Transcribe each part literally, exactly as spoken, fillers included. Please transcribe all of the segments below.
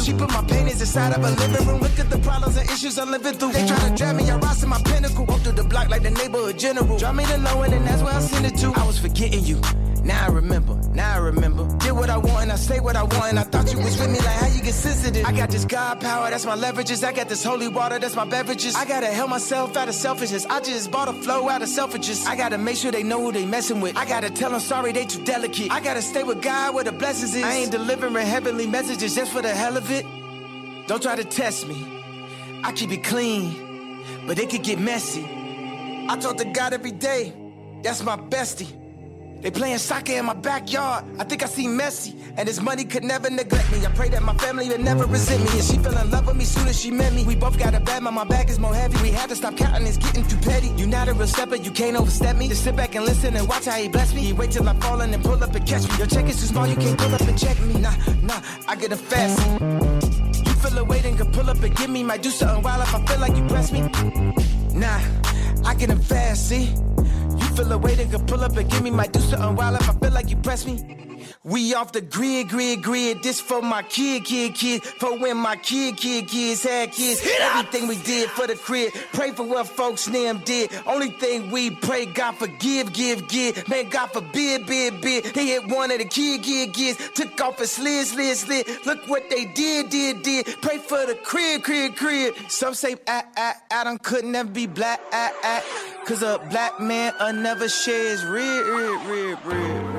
She put my pain inside of a living room. Look at the problems and issues I'm living through. They try to drag me, I rise to my pinnacle. Walk through the block like the neighborhood general. Drop me the low end and that's where I send it to. I was forgetting you. Now I remember, now I remember. Did what I want and I say what I want. And I thought you was with me, like how you get sensitive. I got this God power, that's my leverages. I got this holy water, that's my beverages. I gotta help myself out of selfishness. I just bought a flow out of selfishness. I gotta make sure they know who they messing with. I gotta tell them sorry, they too delicate. I gotta stay with God where the blessings is. I ain't delivering heavenly messages just for the hell of it. Don't try to test me. I keep it clean, but it could get messy. I talk to God every day, that's my bestie. They playing soccer in my backyard. I think I see Messi, and his money could never neglect me. I pray that my family would never resent me, and she fell in love with me soon as she met me. We both got a bad, but my bag is more heavy. We had to stop counting, it's getting too petty. You not a real stepper, you can't overstep me. Just sit back and listen and watch how he bless me. He wait till I fall in and pull up and catch me. Your check is too small, you can't pull up and check me. Nah, nah, I get a fast. You feel a weight and can pull up and give me. Might do something wild if I feel like you press me. Nah, I get a fast, see. Feel a way they could pull up and give me. Might do something wild if I feel like you press me. We off the grid, grid, grid. This for my kid, kid, kid. For when my kid, kid, kids had kids. Everything we did for the crib. Pray for what folks them did. Only thing we pray, God forgive, give, give. Man, God forbid, bid, bid. They hit one of the kid, kid, kids. Took off and slid, slid, slid. Look what they did, did, did. Pray for the crib, crib, crib. Some say, ah, ah, Adam could never be black, ah, ah. Cause a black man will never share his rib, rib, rib, rib.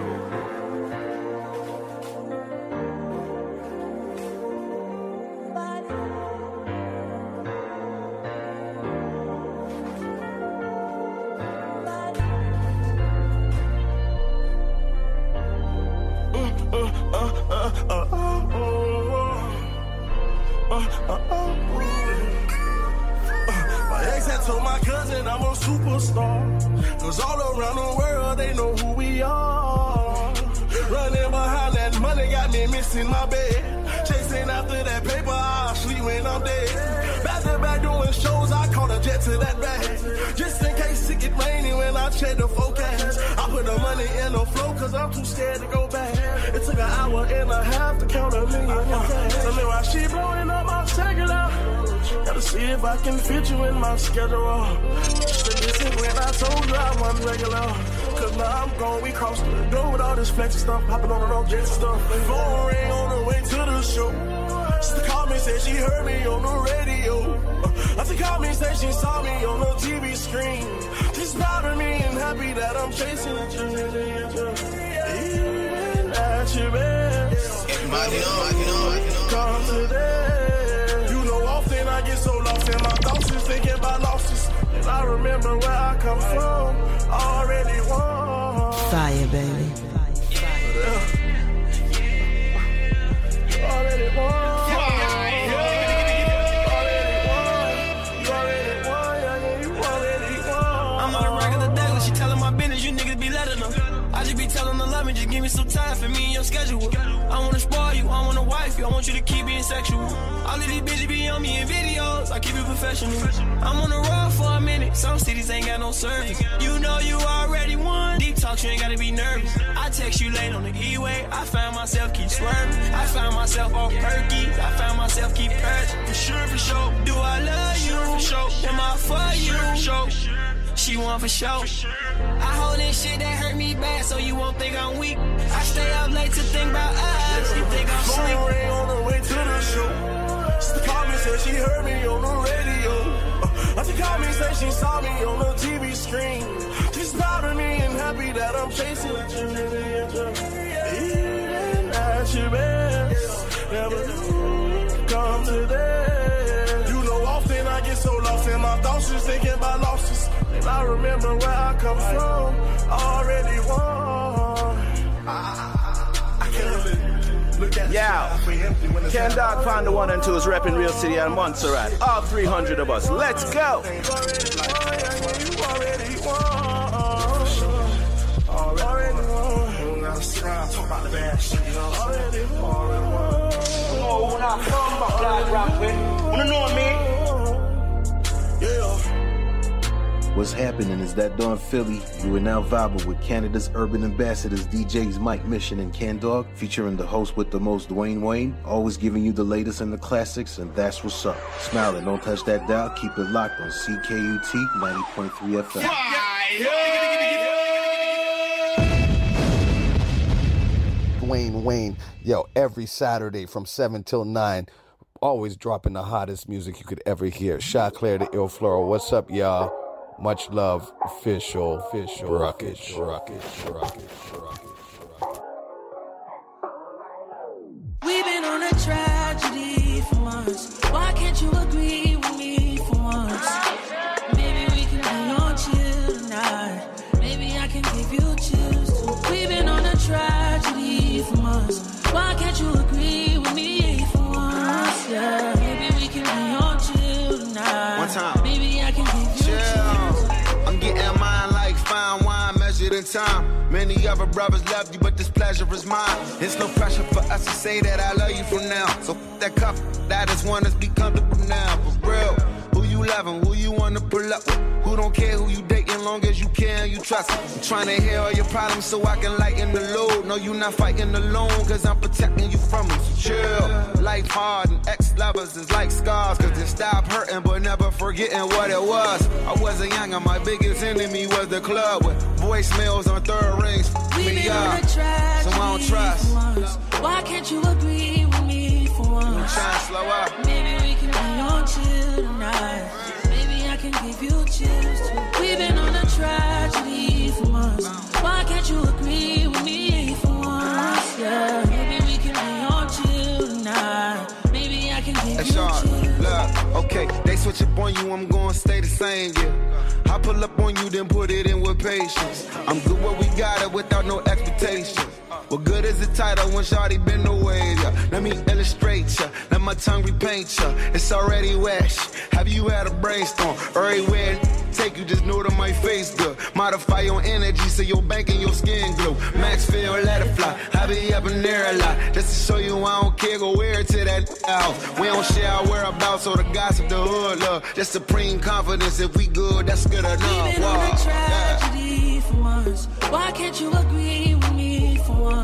Told my cousin I'm a superstar, cause all around the world they know who we are. Running behind that money got me missing my bed. Chasing after that paper, I'll sleep when I'm dead. Back to back doing shows, I caught a jet to that bag. Just in case it get rainy when I check the forecast. I put the money in the flow cause I'm too scared to go back. It took an hour and a half to count a million cash. So then while she blowing up, I'll check it out. Gotta see if I can fit you in my schedule. Just listen when I told you I wasn't regular. Cause now I'm gone, we crossed the door with all this flexing stuff, hopping on the road, jet stuff. Phone ring on the way to the show. Sister called me, said she heard me on the radio. Auntie called me, said she saw me on the T V screen. She's proud of me and happy that I'm chasing you. Even at your best, come today. You know, often I get so lost in my thoughts, just thinking about losses. And I remember where I come from, already won. Fire, baby. Already won. I just be telling her love me, just give me some time for me and your schedule. I wanna spoil you, I wanna wife you, I want you to keep being sexual. All of these bitches be on me in videos, I keep it professional. I'm on the road for a minute, some cities ain't got no service. You know you already won, deep talks, you ain't gotta be nervous. I text you late on the E-way, I found myself keep swerving. I found myself off perky, I found myself keep purging. For sure, for sure, do I love you? For sure, am I for you? For sure. She want for sure. I hold this shit that hurt me bad, so you won't think I'm weak. I stay up late to think about us. You think I'm sleep. Phone ring on the way to the show. Sister called me, said she heard me on the radio. Uh, Auntie called me, said she saw me on the T V screen. She's proud of me and happy that I'm chasing you. Even at your best, never come today. You know, often I get so lost in my thoughts, just thinking about losses. And I remember where I come from, already won. I, I can't really look at yeah. Ken Dog found the one and two is repping Real City and Montserrat. All three hundred of us. Let's go. You already won. Already won. Talk about the bad shit, you know. Already won. Oh, when I come back, Black Rock, man. Wanna know me? Yeah. What's happening is that Don Philly, you are now vibing with Canada's urban ambassadors, D Js Mike Mission and Ken Dog, featuring the host with the most, Dwayne Wayne, always giving you the latest and the classics, and that's what's up. Smiling, don't touch that dial, keep it locked on C K U T ninety point three F M. Dwayne Wayne, yo, every Saturday from seven till nine, always dropping the hottest music you could ever hear. Shot Claire the Ill Floral, what's up, y'all? Much love, official, official, Ruckish, Ruckish, Ruckish, Ruckish. We've been on a tragedy for months. Why can't you agree with me for once? Maybe we can be on chill tonight. Maybe I can give you chills too. We've been on a tragedy for months. Why can't you agree with me for once? Yeah, maybe we can be on chill tonight. One time. Maybe I can give you Chill. chills. I'm getting mine like fine wine measured in time. Many other brothers love you, but this pleasure is mine. It's no pressure for us to say that I love you from now. So f- that cuff, that is one that's be comfortable now. For real, who you loving, who you wanna pull up with, who don't care who you dating, long as you care and you trust it. I'm trying to hear all your problems so I can lighten the load. No, you not fighting alone, cause I'm protecting you from them. So chill, life hard and ex-lovers is like scars. Cause they stop hurting but never forgetting what it was. I wasn't young and my biggest enemy was the club with voicemails on third rings. We've Me been up, on a tragedy so I don't trust. for once. Why can't you agree with me for I'm once? trying to slow up. Maybe we can be on chill tonight. Maybe I can give you chills too. We've been on a tragedy for months. Why can't you agree with me for once? Yeah, maybe we can be on chill tonight. Maybe I can give That's you sharp. chills. Look, okay, they switch up on you, I'm gonna stay the same, yeah. I pull up on you, then put it in with patience. I'm good where we got it without no expectations. What good is the title when shawty been away, yeah. Let me illustrate ya, let my tongue repaint ya. It's already wet, have you had a brainstorm? Everywhere take you, just know that my face good. Modify your energy so your bank and your skin glow. Maxfield, let it fly, I be up in there a lot. Just to show you I don't care, go wear it to that house. We don't share our whereabouts or the gossip, the hood love. Just supreme confidence, if we good, that's good enough. We've been on a tragedy for once. Why can't you agree with me for once?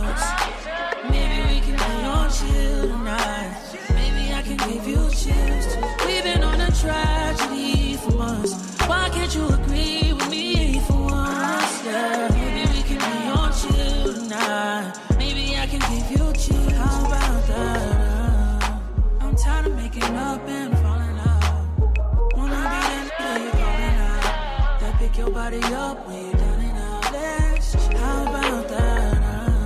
Maybe we can be on chill tonight. Maybe I can give you chills too. We've been on a tragedy for months. Why can't you agree with me for once? Yeah, maybe we can be on chill tonight. Maybe I can give you chills. How about that? I'm tired of making up and falling out. Wanna be that nigga you calling out, that pick your body up when you done it out. Let's chill. How about that?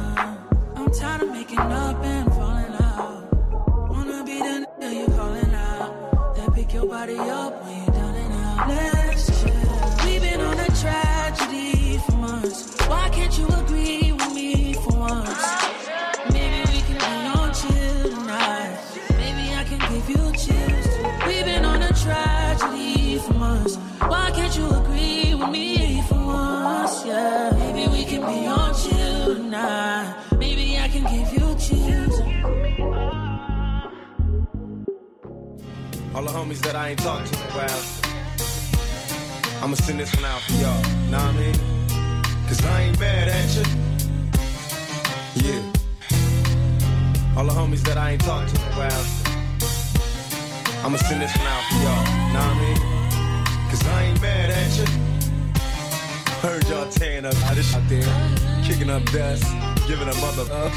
I'm tired of making up and falling out. Wanna be the nigga you calling out, that pick your body up when you done it out. Let's chill. We've been on a tragedy for months. Why can't you agree with me for once? Maybe we can be on chill tonight. Maybe I can give you chills too. We've been on a tragedy for months. Why can't you agree with me for once? Yeah, maybe we can be on chill tonight. Maybe I can give you chills. All the homies that I ain't talked to in a while, I'ma send this one out for y'all, know what I mean? Cause I ain't mad at you. Yeah. All the homies that I ain't talked to in a while, I'ma send this one out for y'all, know what I mean? Cause I ain't mad at you. Heard y'all tearing up out this out there, kicking up dust, giving a mother up.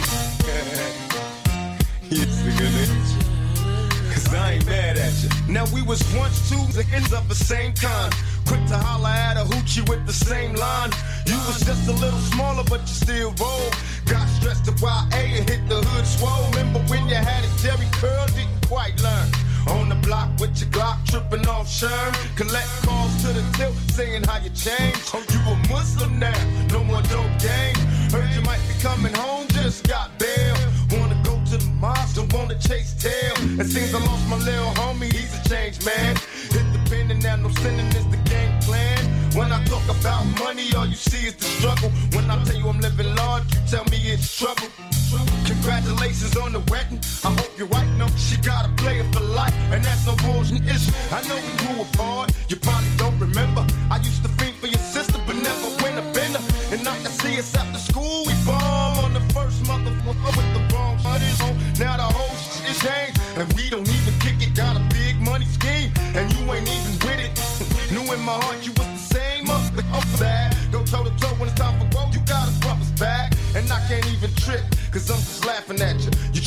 Yes, nigga. Cause I ain't mad at you. Now we was once two niggas of the same kind, quick to holler at a hoochie with the same line. You was just a little smaller, but you still roll. Got stressed to Y A and hit the hood swole. Remember when you had a Jerry curl, didn't quite learn. On the block with your Glock, tripping off Sherm. Collect calls to the tilt, saying how you changed. Oh, you a Muslim now, no more dope game. Heard you might be coming home, just got bail. Wanna go to the mosque, don't wanna chase tail. It seems I lost my little homie, he's a changed man. Hit the pen and now no sinning is the game plan. When I talk about money, all you see is the struggle. When I tell you I'm living large, you tell me it's trouble. Congratulations on the wedding, I hope you're right, no, she got a player for life, and that's no bullshit issue. I know we grew apart, you probably don't remember, I used to feel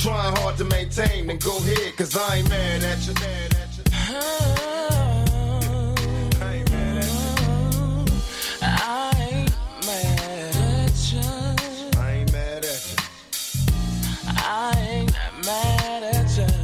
trying hard to maintain, then go ahead, cause I ain't mad at you. Mad at you. I ain't mad at you. I ain't mad at you. I ain't mad at you. I ain't mad at you.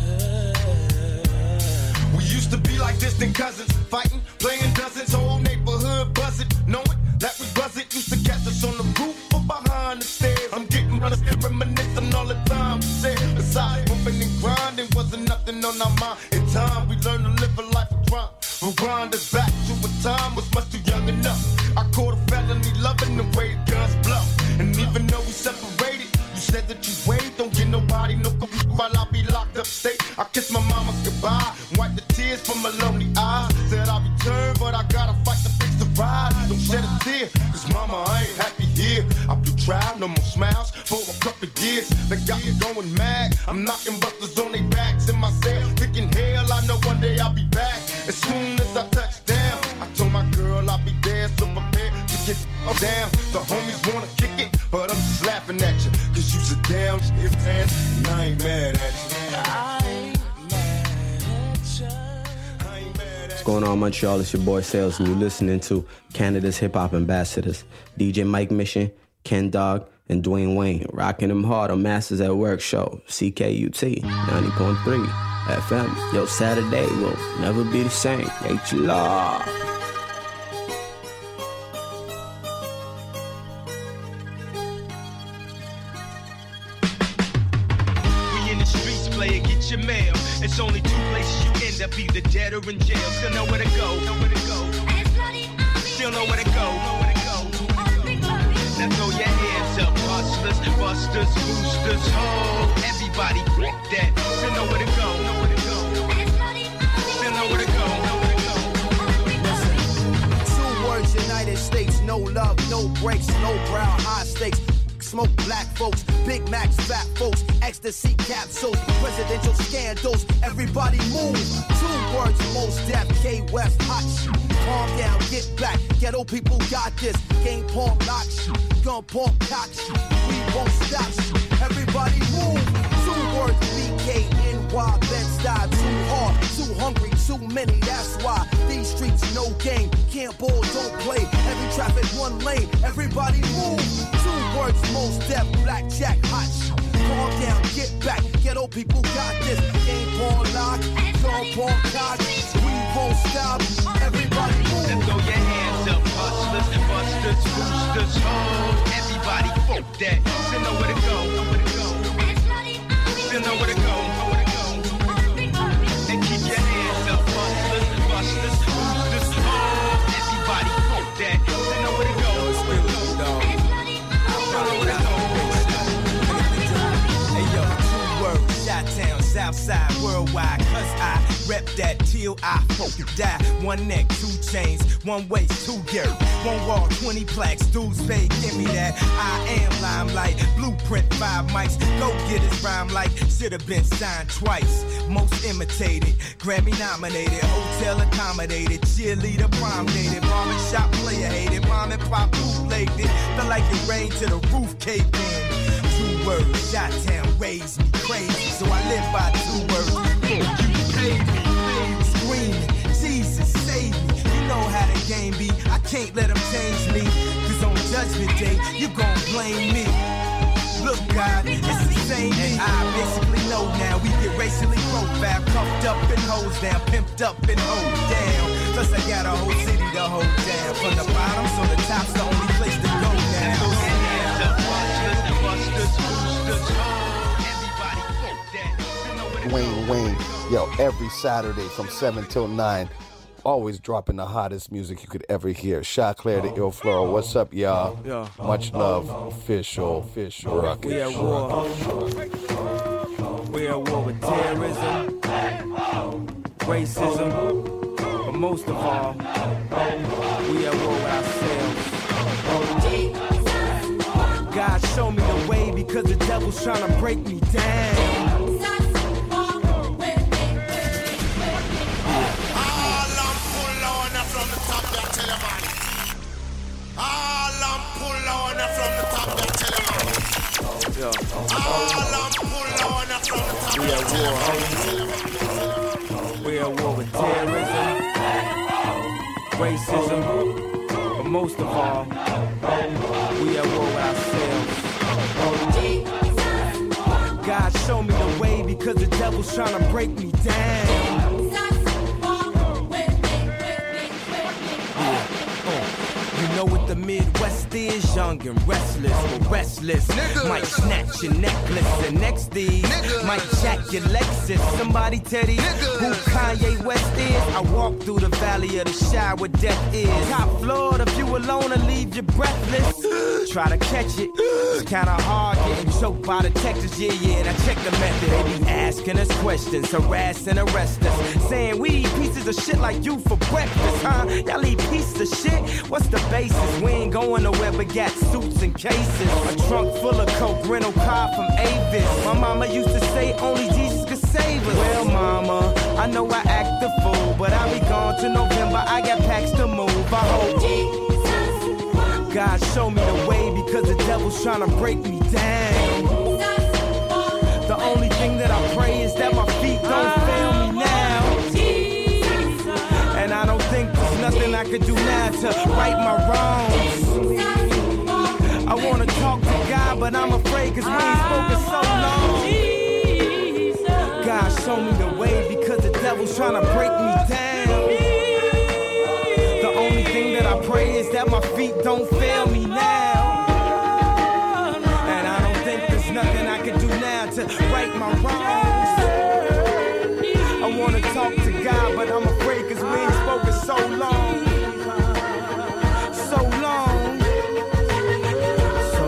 We used to be like distant cousins, fighting, playing dozens, whole neighborhood buzzing, knowing that we wasn't used to catch us on the roof or behind the stairs. I'm getting running, reminiscing all the time we said. Besides bumping and grinding, wasn't nothing on our mind. In time, we learned to live a life of crime. Rewind us back to a time was much too young enough. I caught a felony loving the way the guns blow. And even though we separated, you said that you wait, don't get nobody no coffee while I be locked up state. I kissed my mama goodbye, wipe the tears from my lonely eyes. Said I'll return, but I gotta fight to fix the ride. Don't shed a tear, cause mama, I ain't happy here. I blew trial, no more smiles for a couple years. They got me going mad. I'm knocking busters on their backs in my cell, thinking hell, I know one day I'll be back. As soon as I touch down, I told my girl I'll be there, so prepare to get down. The homies wanna kick it, but I'm just laughing at you, cause you's a damn if man, and I ain't mad at you. I ain't mad at you. I ain't mad at What's going on, Montreal? It's your boy Sales, and you're listening to Canada's Hip Hop Ambassadors, D J Mike Mission, Ken Dog, and Dwayne Wayne, rocking them hard on Masters at Work show, C K U T, ninety point three F M. Yo, Saturday will never be the same. H-Law. We in the streets, player, get your mail. It's only two places you end up, either dead or in jail. Still know where to go, know where to go. Still know where to go, know where to go. Now throw your hands up, hustlers, busters, boosters, ho. Everybody break that. Still know where to go, know where to go. Still know where to go, know where to go. Two words, United States, no love, no breaks, low brow, high stakes. Smoke black folks, Big Macs, fat folks, ecstasy capsules, presidential scandals, everybody move. Two words, most deaf, K West, hot shit. Calm down, get back, ghetto people got this. Game porn, lock shit, gun porn, cock shit. We won't stop shit, everybody move. Two words, B K N Y, Bed-Stuy, too hard, too hungry, too many, that's why. These streets, no game, can't ball, don't play. Every traffic, one lane, everybody move. Two words, most deaf, blackjack, hot shit. Calm down, get back, ghetto people got this. Game porn, lock, gun porn, cock. We won't stop, everybody move. Now throw your hands up, hustlers, busters, boosters, ho. Everybody folk that. Still know where to go, know where to go. Still know where to go, know where to go. And keep your hands up, hustlers, busters, boosters, ho. Everybody folk that. Still know where to go, know where to go. Still know where to go. Hey yo, two words, Chi-Town, Southside, worldwide, cause I rep that till I fucking die. One neck, two chains, one waist, two gear. One wall, twenty plaques, dudes pay, give me that. I am limelight, blueprint, five mics. Go get his rhyme like, should've been signed twice. Most imitated, Grammy nominated, hotel accommodated, cheerleader prom dated, barbershop player hated, mom and pop bootlegged it. Felt like it rained to the roof caved in. Two words, Chi-Town raised me crazy, so I live by two words. You paid me, screaming, Jesus save me. You know how the game be, I can't let them change me. Cause on judgment day, you gon' blame me. Look God, it's the same me. I basically know now, we get racially profiled, cuffed up and hosed down, pimped up and hoed down. Plus I got a whole city to hold down. From the bottom, so the top's the only place to go now. Dwayne Wayne, yo, every Saturday from seven till nine, always dropping the hottest music you could ever hear. Shot Claire, the Ill Flora, what's up, y'all? Yeah. Much love, official, official. Rocket. We at war. We at war with terrorism, racism, but most of all, we at war with ourselves. God, show me the way because the devil's trying to break me down. All I'm pull on from racism, but most of all, we at war with ourselves. God show me the way because the devil's trying to break me down. You know what the Midwest is, young and restless, or restless. Nigga. Might snatch your necklace, and next these Nigga. Might jack your Lexus. Somebody tell these who Kanye West is. I walk through the valley of the shadow where death is. Top floor, if you alone, and leave you breathless. Try to catch it, it's kinda hard getting choked by the Texas, yeah, yeah, and I check the method. They be asking us questions, harassing, arrest us, saying we eat pieces of shit like you for breakfast, huh? Y'all eat pieces of shit? What's the basis? We ain't going nowhere but got suits and cases. A trunk full of coke, rental car from Avis. My mama used to say only Jesus could save us. Well, mama, I know I act the fool, but I'll be gone to November. I got packs to move. I hope God show me the way because the devil's trying to break me down. The only thing that I pray is that my feet don't fail me now. And I don't think there's nothing I could do now to right my wrongs. I wanna talk to God, but I'm afraid cause we ain't spoken so long. God show me the way because the devil's trying to break me down. The only thing that I pray is that my feet don't fail me now. And I don't think there's nothing I can do now to right my wrongs. I wanna talk to God, but I'm afraid cause we ain't spoken so long. So long. So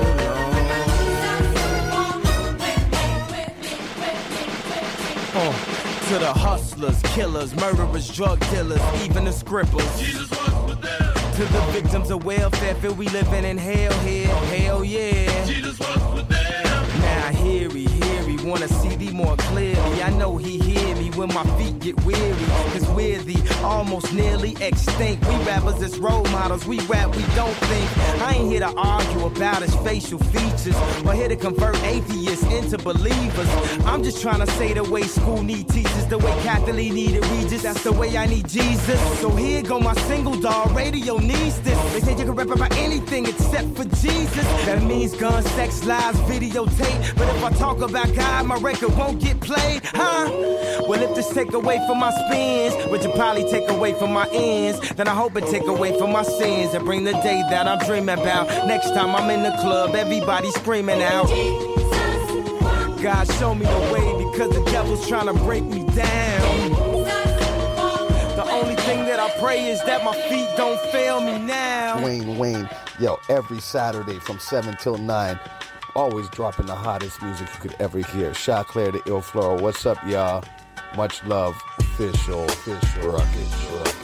long. Oh. To the hustlers, killers, murderers, drug dealers, even the scribblers. Jesus was with them. To the victims of welfare, feel we living in hell here. Hell yeah. Jesus was with them. Now hear he, hear he, wanna see thee more clearly. I know he hear me when my feet get weary. Cause we're the almost nearly extinct. We rappers as role models, we rap, we don't think. I ain't here to argue about his facial features, or here to convert atheists into believers. I'm just trying to say the way school need teachers, the way Catholic needed Regis, that's the way I need Jesus. So here go my single, dog, radio needs this. They say you can rap about anything except for Jesus. That means guns, sex, lies, videotape. But if I talk about God, my record won't get played, huh? Well, if this take away from my spins, which will probably take away from my ends, then I hope it take away from my sins and bring the day that I'm dreaming about. Next time I'm in the club, everybody screaming out. God show me the way because the devil's trying to break me down. The only thing that I pray is that my feet don't fail me now. Wayne Wayne, yo, every Saturday from seven till nine, always dropping the hottest music you could ever hear. Shot Claire the Ill Floral, what's up, y'all? Much love, official, official, rocket, rocket.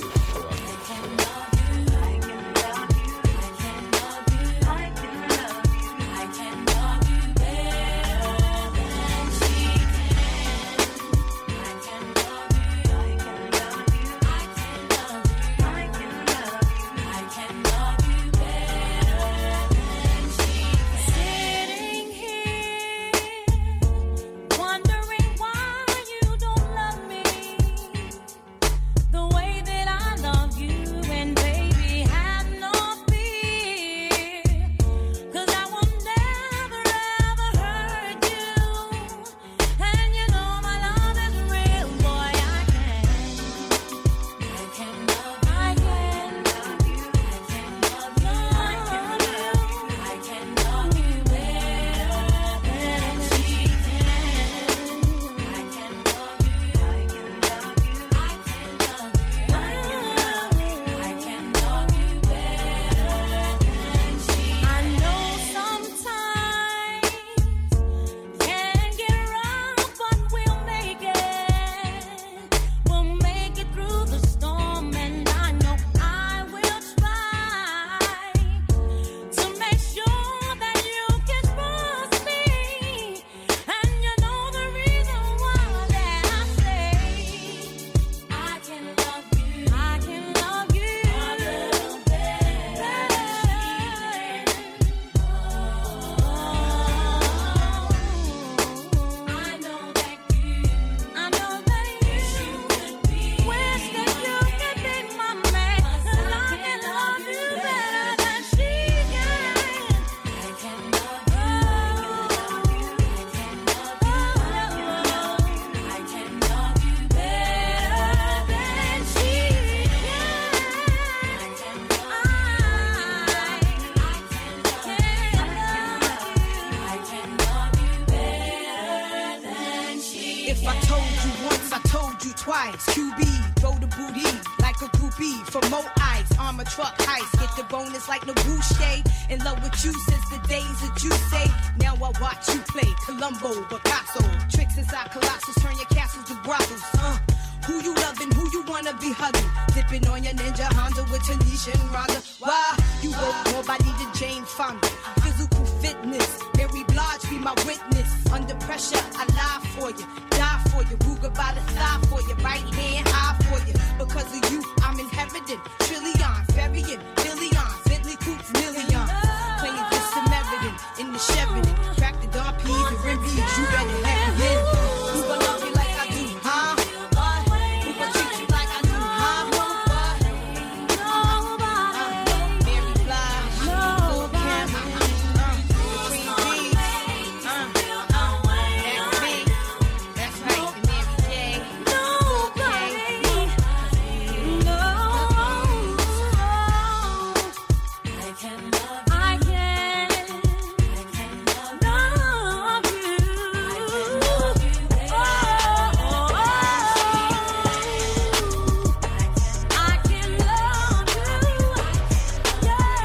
Wondering why you don't love me the way that twice. Q B, throw the booty like a groupie. For more ice, armor truck heist. Get the bonus like Nabuche. In love with you since the days that you say. Now I watch you play Columbo, Picasso. Tricks inside Colossus, turn your castles to brothels. Uh, who you loving, who you wanna be hugging? Dipping on your ninja Honda with Tanisha and Rhonda. Why? You work nobody to Jane Fonda. Physical fitness, Mary Blige be my witness. Under pressure, I lie for you, die for you. Ruger by the thigh for you, right hand high for you. Because of you, I'm inheriting trillions, burying billions, Bentley Coops millions. Playing this Samaritan in the Sheridan. Crack the Don P's and Rimpies, you better have it in. Who gon' love you like I do, huh? Who gon' treat you like I do, huh? Mary Blige, Lil' Kim, uh, Queen Bee, uh, uh, that's me, that's right, and Mary J, Lil' Kim. I can love you. I can. I can love you. I can love you, baby. Oh, I can love you.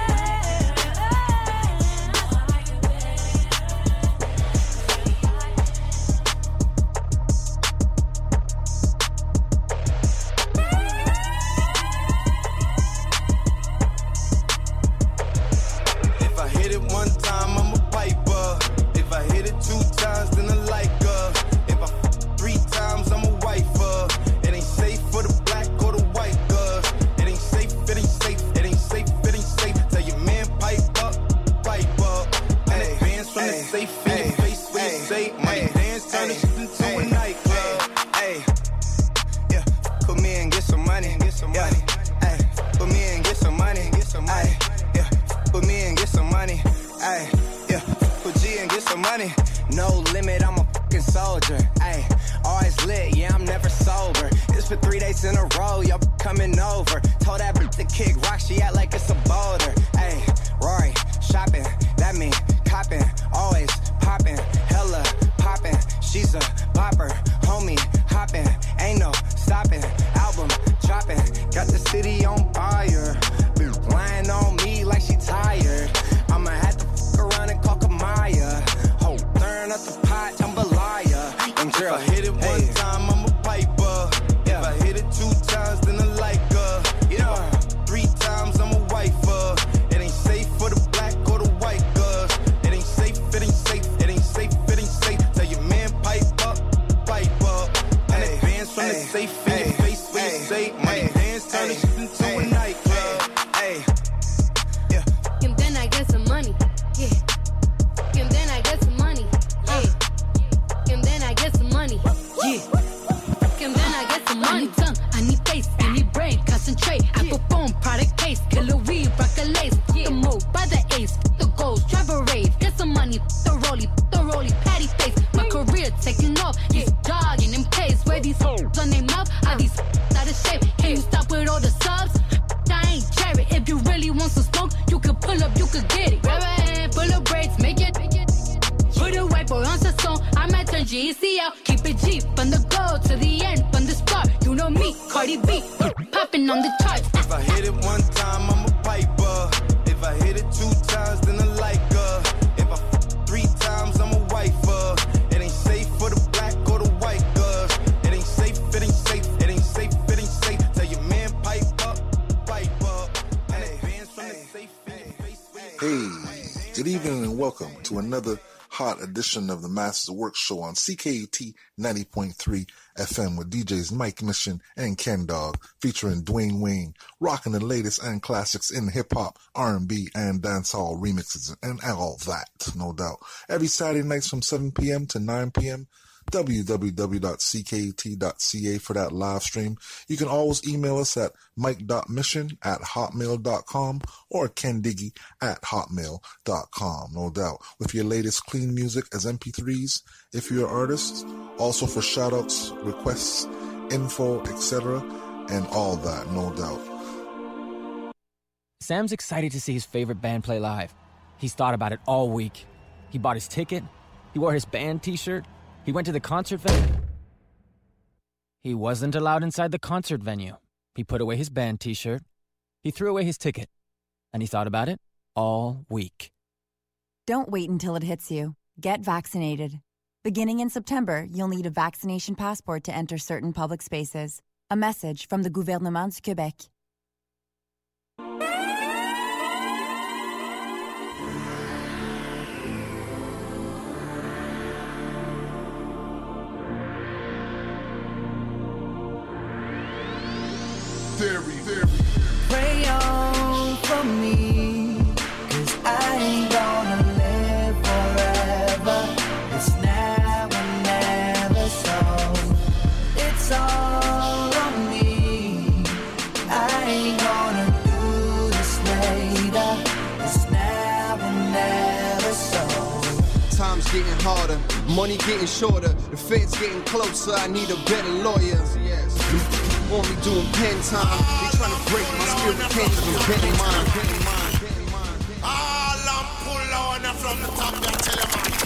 If I hit it one time, I'm a piper. If I hit it two times, then I like her. If I f- three times, I'm a wifer. It ain't safe for the black or the white girl. It ain't safe, it ain't safe, it ain't safe, it ain't safe. Tell your man pipe up, pipe up. And advance from the safe in your face when you say money dance, turn this shit into a nightclub. Hey, yeah, put me in, get some money, get some money. Hey, put me in, get some money, get some money. Yeah, put me in, get some money. Ay, yeah, put G in, get some money. No limit, I'm a fucking soldier. Ay, always lit, yeah, I'm never sober. It's for three days in a row, y'all coming over. Told that bitch to kick rock, she act like it's a boulder. Ay, Rory, shopping, that mean copping, always popping, hella popping. She's a bopper, homie, hopping, ain't no stopping. Album dropping, got the city on fire. Bitch lying on me like she tired. I'ma have to fuck around and call Kamaya. Ho, stirring up the pot, jambalaya. And girl, if I hit it one hey. time, I'm a piper. Yeah. If I hit it two times, then I like her. Yeah. Three times, I'm a wifer. It ain't safe for the black or the white girls. It ain't safe, it ain't safe, it ain't safe, it ain't safe. Tell your man pipe up, pipe up. And hey. advance from hey. the safe in hey. your face when hey. you say money hey. dance, turn hey. this shit into hey. a nightclub. Hey. And then I get some money, yeah. And then I get some money, hey. And then I get some money, yeah. And then I get some money. I need tongue, I need face, I need brain, concentrate. I perform product case, killer weed, rock a lace. The move by the ace, the goals, drive a rave. Get some money, the rollie, the rollie, patty face. My career taking off, he's jogging in place. Where these hoes on their mouth, are these out of shape? Can you stop with all the subs? I ain't cherry. If you really want some smoke, you could pull up, you could get it. Grab a hand, pull up braids, make it. Put a white boy on the song, I might turn G E C out. Keep it G, from the goal to the end, from the start. You know me, Cardi B, popping on the charts. If I hit it one time, I'm a piper. If I hit it two times, then I like her. If I f- three times, I'm a wifer. It ain't safe for the black or the white girls. It ain't safe, it ain't safe, it ain't safe, it ain't safe. Tell your man pipe up, pipe up. And advance from the safe in your face. Hey, good evening and welcome to another hot edition of the Masters of Work show on C K U T ninety point three F M with D Js Mike Mission and Ken Dog, featuring Dwayne Wayne, rocking the latest and classics in hip-hop, R and B, and dancehall remixes, and all that, no doubt. Every Saturday nights from seven p.m. to nine p.m., w w w dot c k u t dot c a for that live stream. You can always email us at mike dot mission at hotmail dot com or kendiggy at hotmail dot com, no doubt, with your latest clean music as M P threes if you're an artist, also for shoutouts, requests, info, et cetera, and all that, no doubt. Sam's excited to see his favorite band play live. He's thought about it all week. He bought his ticket, he wore his band t-shirt, he went to the concert venue. He wasn't allowed inside the concert venue. He put away his band t-shirt. He threw away his ticket. And he thought about it all week. Don't wait until it hits you. Get vaccinated. Beginning in September, you'll need a vaccination passport to enter certain public spaces. A message from the Gouvernement du Québec. Theory, theory. Pray on for me, 'cause I ain't gonna live forever. It's now and never, so it's all on me. I ain't gonna do this later. It's now and never, so time's getting harder, money getting shorter, the feds getting closer. I need a better lawyer. Yes. Want me doing pen time? They trying to break my spirit, can't even bend mine. All I'm pull on from the top, I tell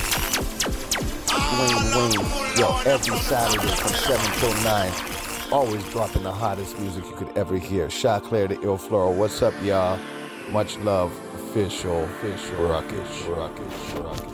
Dwayne Wayne, yo, every Saturday from seven till nine, always dropping the hottest music you could ever hear. Shot Claire the Ill Floral, what's up, y'all? Much love, official, official, rockish, rockish, rockish.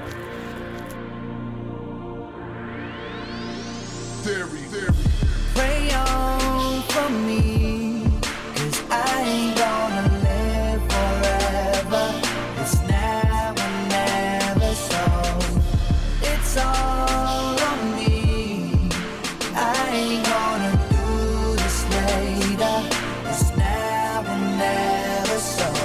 Theory, theory. pray on for me, 'cause I ain't gonna live forever. It's now and never, so it's all on me. I ain't gonna do this later. It's now and never,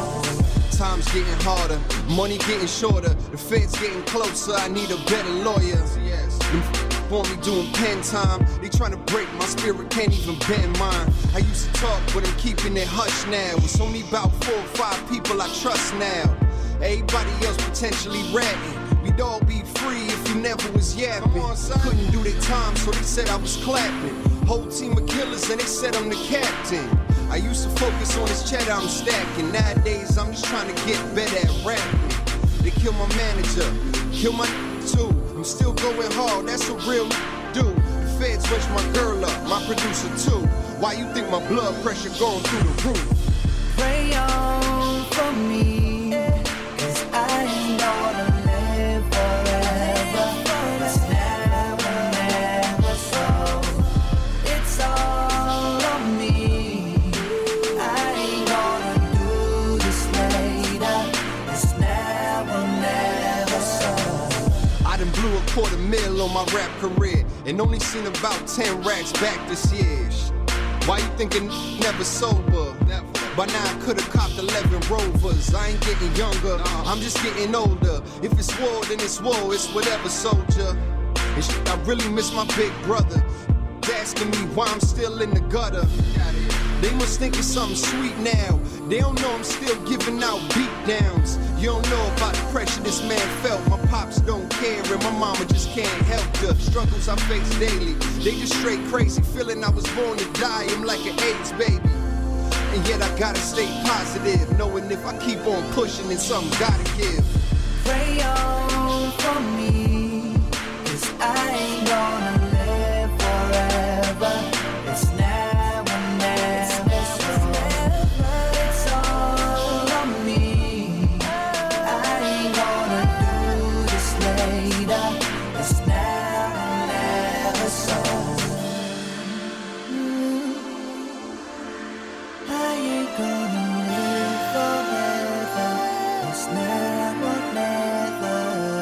so time's getting harder, money getting shorter, the feds getting closer. I need a better lawyer. Yes. Want me doing pen time? They trying to break my spirit, can't even bend mine. I used to talk, but I'm keeping it hush now. It's only about four or five people I trust now. Everybody else potentially ratting. We'd all be free if you never was yapping. Couldn't do their time, so they said I was clapping. Whole team of killers, and they said I'm the captain. I used to focus on this cheddar I'm stacking. Nowadays, I'm just trying to get better at rapping. They kill my manager, kill my too. I'm still going hard, that's a real dude. The feds wedged my girl up, my producer too. Why you think my blood pressure going through the roof? pray on for me, 'cause I ain't gonna live forever. It's now and never, so it's all on me. I ain't gonna do this later. It's now and never, so I done blew a quarter mil on my rap career and only seen about ten racks back this year. Why you thinking never sober? By now I could've copped eleven Rovers. I ain't getting younger, I'm just getting older. If it's war, then it's war, it's whatever, soldier. And shit, I really miss my big brother. Asking me why I'm still in the gutter. They must think it's something sweet now. They don't know I'm still giving out beat downs. You don't know about the pressure this man felt. My pops don't care and my mama just can't help the struggles I face daily. They just straight crazy, feeling I was born to die. I'm like an AIDS baby. And yet I gotta stay positive, knowing if I keep on pushing, then something gotta give. pray on for me, 'cause I ain't gonna live forever. It's now and never, so it's all on me. I ain't gonna do this later. It's now and never, so I ain't gonna live forever. It's now and never.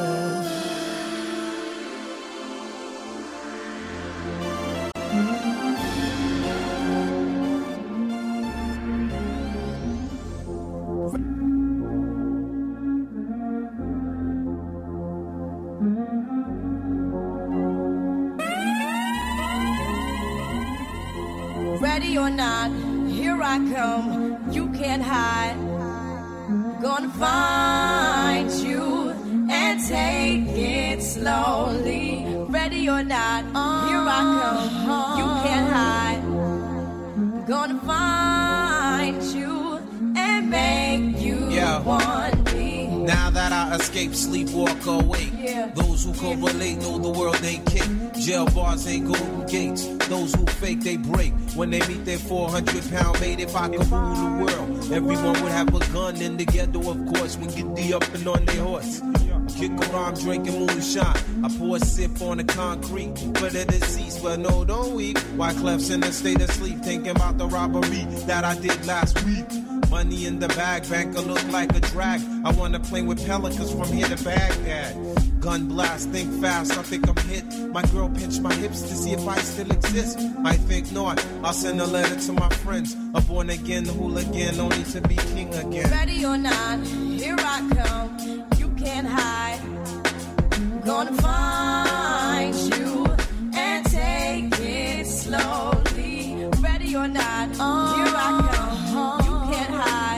Ready or not, here I come. You can't hide. Gonna find you and take it slowly. Ready or not, here I come. You can't hide. Gonna find you and make you Yo. want me. Now that I escape, sleep, walk, awake. Yeah. Those who correlate know the world ain't kick. Jail bars ain't golden gates. Those who fake, they break. When they meet their four hundred pound mate, if I could rule the world, everyone would have a gun in the ghetto, of course, when get the up and on their horse. Kick around drinking moonshine. I pour a sip on the concrete for the deceased, but no, don't weep. Wyclef's in a state of sleep, thinking about the robbery that I did last week. Money in the bag, banker look like a drag. I wanna play with pelicans from here to Baghdad. Gun blast, think fast, I think I'm hit. My girl pinched my hips to see if I still exist. I think not. I'll send a letter to my friends. A born again hooligan, only to be king again. Ready or not, here I come. You can't hide. Gonna find you and take it slowly. Ready or not, here I come. You can't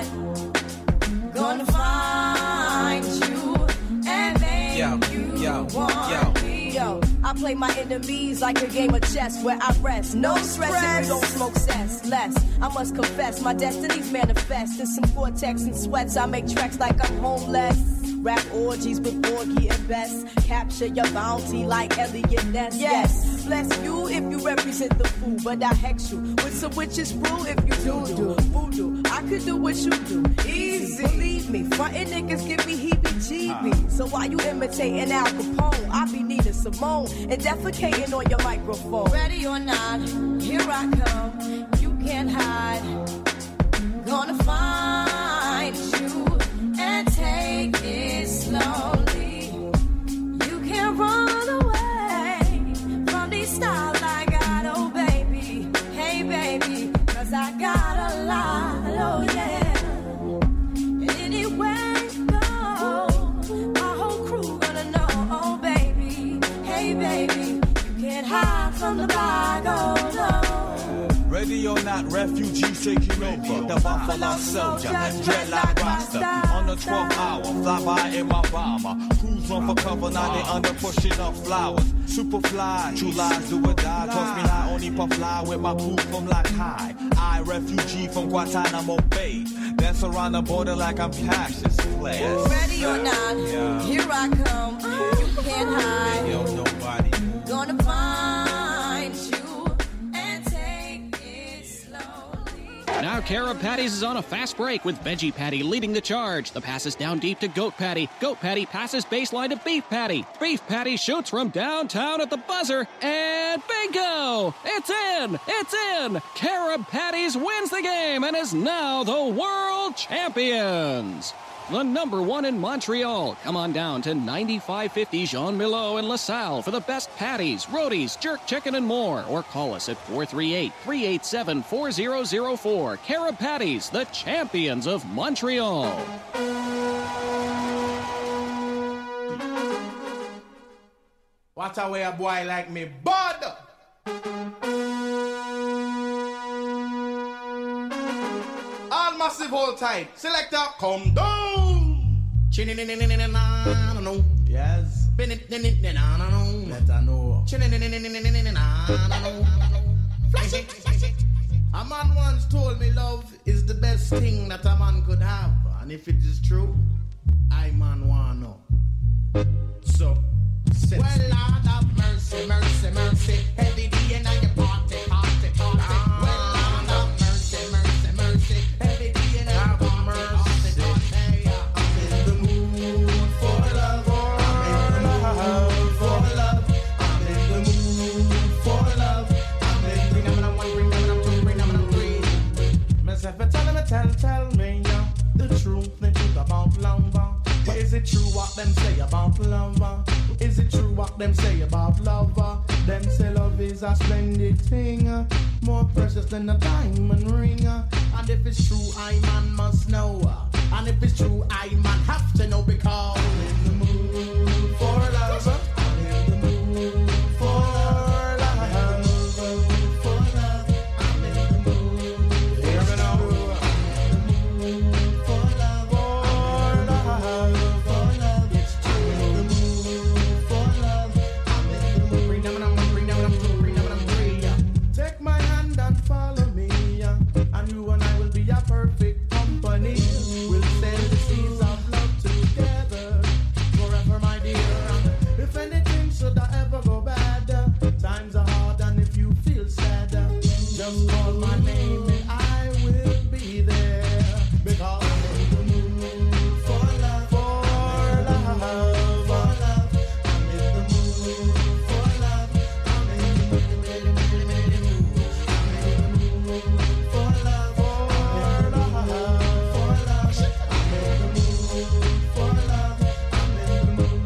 hide. Gonna find you and make yo, you yo, want yo. me. Yo, I play my enemies like a game of chess where I rest. No stress if you don't smoke cess. Less, I must confess, my destinies manifest. In some vortex and sweats, I make tracks like I'm homeless. Rap orgies with Borgie and Best. Capture your bounty like Elliot Ness. Yes, bless you if you represent the fool, but I hex you with some witches brew if you do do voodoo. I could do what you do, easy. Believe me, frontin' niggas give me heebie-jeebies. So while you imitating Al Capone, I be Nina Simone and defecating on your microphone. Ready or not, here I come. You can't hide. Gonna find you and take it slowly. You can't run away from these styles I got, oh baby. Hey baby, cause I got a lot, oh yeah. And anywhere you go, my whole crew gonna know, oh baby. Hey baby, you can't hide from the bag, oh no. Ready or not, refugees taking over. The Buffalo Soldier, dreadlock roster. On the twelfth hour, fly by in my bomber. Crews run for cover, now they under pushing up flowers. Super fly, true lies do or die. Toss me high, only puff fly with my crew from like high. I, refugee from Guantanamo Bay. Dance around the border like I'm Cassius Clay. Ready or not, yeah. Here I come. You can't hide. Yo, nobody. Gonna find you and take it slowly. Now Carib Patties is on a fast break with Veggie Patty leading the charge. The pass is down deep to Goat Patty. Goat Patty passes baseline to Beef Patty. Beef Patty shoots from downtown at the buzzer, and bingo! It's in! It's in! Carib Patties wins the game and is now the world champions! The number one in Montreal. Come on down to ninety-five fifty Jean Milo in LaSalle for the best patties, roadies, jerk chicken, and more. Or call us at four three eight, three eight seven, four zero zero four. Carib Patties, the champions of Montreal. Watch out where a boy like me, bud! All massive hold tight. Selector, come down. Yes. Let I know. Flash it. A man once told me love is the best thing that a man could have. And if it is true, I man wanna know. So, well, Lord have mercy, mercy, mercy. Heavy D and your party, party, party. Well, Lord have mercy, mercy, mercy. Heavy D and your party, party. I'm in the mood for love. I'm in the mood for love. I'm in the mood for love. I'm in the number one, bring number two, bring number three. Myself, tell me, tell, tell me, yeah, the truth, the truth about love. Is it true what them say about love? Is it true what them say about love? Them say love is a splendid thing, more precious than a diamond ring. And if it's true, I man must know. And if it's true, I man have to know, because I'm in the mood for love. I'm in the mood for love. I'm in the mood for love. I'm in the mood. Here we go. I'm in the mood for love. For love. Take my hand and follow me, and you and I will be a perfect company. We'll sail the seas of love together. call my name and I will be there. Because I'm in the mood for love, for love, for love. I'm in the mood for love. I'm in the mood, I'm in the mood for love, for love, for love. I'm in the mood for love. I'm in the mood.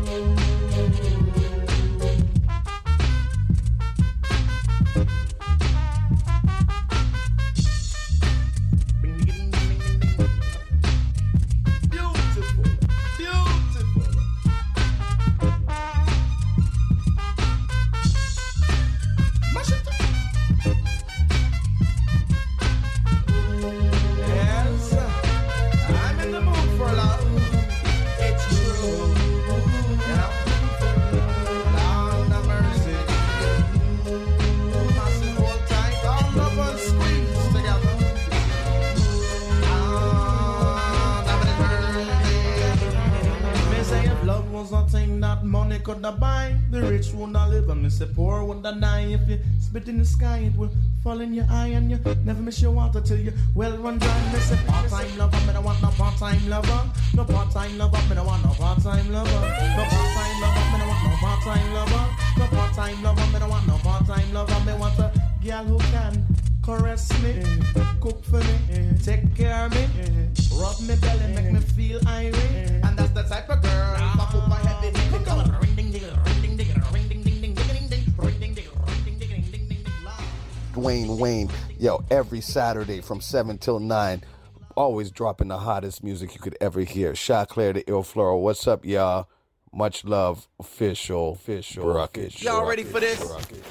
Beautiful, beautiful. Mash it up. Yes, I'm in the mood for love. It's true. Yeah. Lord have mercy. Massive hold tight, all love and squeeze together. Lord have mercy. Me say if love was a thing that money could have buy, the rich would not live, and me say poor would not die. If you spit in the sky, it will fall in your eye, and you never miss your water till you well run dry. Me say part-time lover, me don't want no part-time lover. No part-time lover, me don't want no part-time lover. No part-time lover, me don't want no part-time lover. No part-time lover, me don't want no part-time lover. Me want a girl who can caress me, cook for me, take care of me, rub me belly, make me feel irate. And that's the type of girl I put my head in. Ring ding ding, ring ding ding, ring ding ding ding, ding ding ding, ring ding ding, ring ding ding ding, ding ding ding. Dwayne Wayne, yo, every Saturday from seven till nine, always dropping the hottest music you could ever hear. Shot Claire the Ill Floral, what's up, y'all? Much love, official, official, ruckish. Y'all ready for this?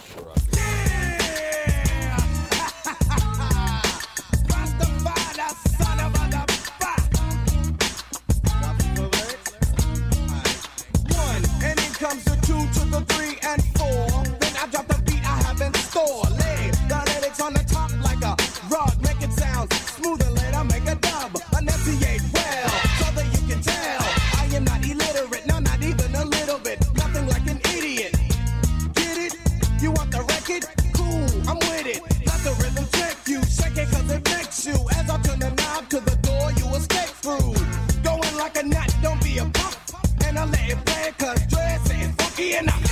One, and then comes the two to the three and four. Then I drop the beat I have in store. Lay the lyrics on the top like a rug, make it sound smooth and later make a dub. Enunciate well, so that you can tell I am not illiterate, no, not even a little bit. Nothing like an idiot. Get it? You want the record? Cool, I'm with it. Let the rhythm check you, shake it cause it makes you. As I turn the knob to the door, you escape through. Going like a nut, don't be a punk. And I let it play cause dress ain't funky enough.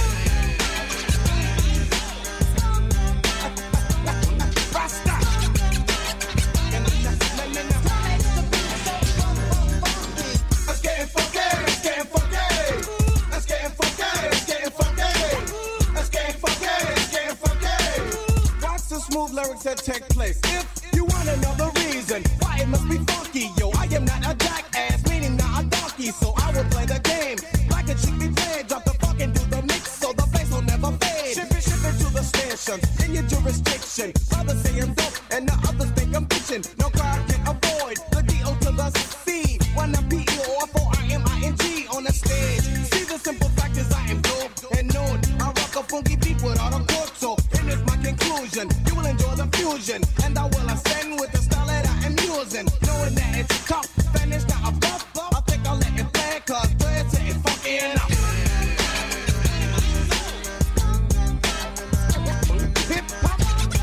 Rasta. Let's get funky, let's get funky. Let's get funky, let's get funky. Let's get funky, let's get funky. Watch the smooth lyrics that take place. If you want another reason why it must be funky, yo, I am not a jackass, meaning not a donkey, so I will play the game like it should be played. Drop the funk and do the mix, so the bass will never fade. Ship it, ship it to the stations in your jurisdiction. Others saying dope, and the others think I'm bitching. No crowd can avoid the D O to the C. One I'm P E O F O I M I N G on the stage. See the simple fact is I am dope and known. I rock a funky beat without a chord, so and it's my conclusion. You will enjoy the fusion, and I will ascend with the style that I am using. Knowing that it's tough, then it's not a bluff. I think I'll let it play, cause it's ain't funky enough. Hip hop.